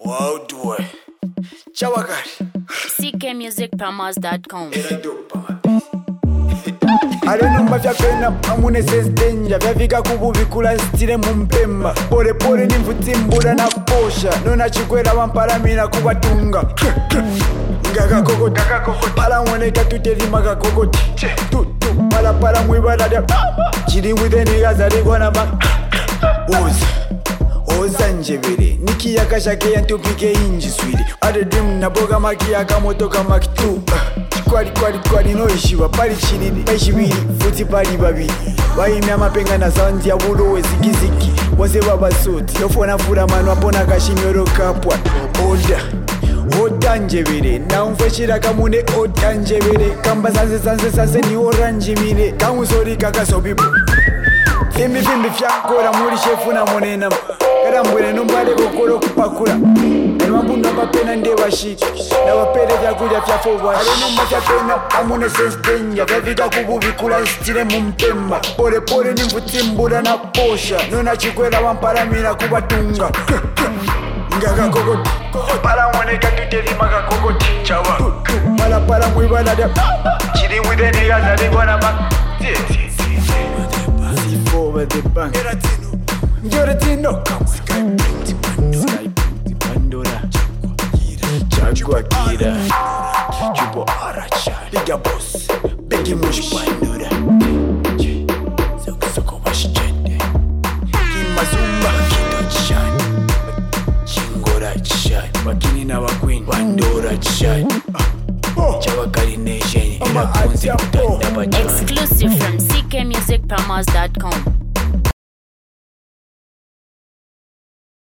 Wow, do I? Chawakari. ckmusicpromos.com. Alenumba vyapena amune sesdenja vyavika kububikula stile mumpemba pole pole nimvutimbura na posha nona chikwera wamparamira kubatunga ngakakokoti palamwoneka tutelima kakokoti tutu palapala mwibalalya chili withenikazalikwana ma oza njebere nikiyakashake yantupike inji swili adedim naboga makiyaka motoka makitu kwali noishiwa pali chilili paishibiri futi pali babiri bayimya amapenga na sound ya bulowe zikiziki wose babasuti yofona fura manu apona kashimyoro kapwa oda njebere naumfeshira kamune oda njebere kamba sanse ni oranjimire kamusori kakasobibu fimbi fyankora muri shefu na monena karambwene numbale kokoro kupakura nemabunda mapena ndebashiki nabapere vyakulya fyafobwa alenumba vyapena amune sesdenja vyavika kububikula stile mumpemba pole pole nimvutimbura na posha nona chikwera wamparamira kubatunga ngakakokoti palamwoneka tutelima kakokoti chawa palapala mwibalalya chili withenikazalikwana ma over the bank. Njoretino Pandora Chagua Kira Chupo Aracha Biga Boss Bigi Mush Pandora Soko Bashchende Kimazumba Kido Chan Chingora Chan Bakini na Wakwin Pandora Chan Chawakari Nation Exclusive from ckmusicpromos.com.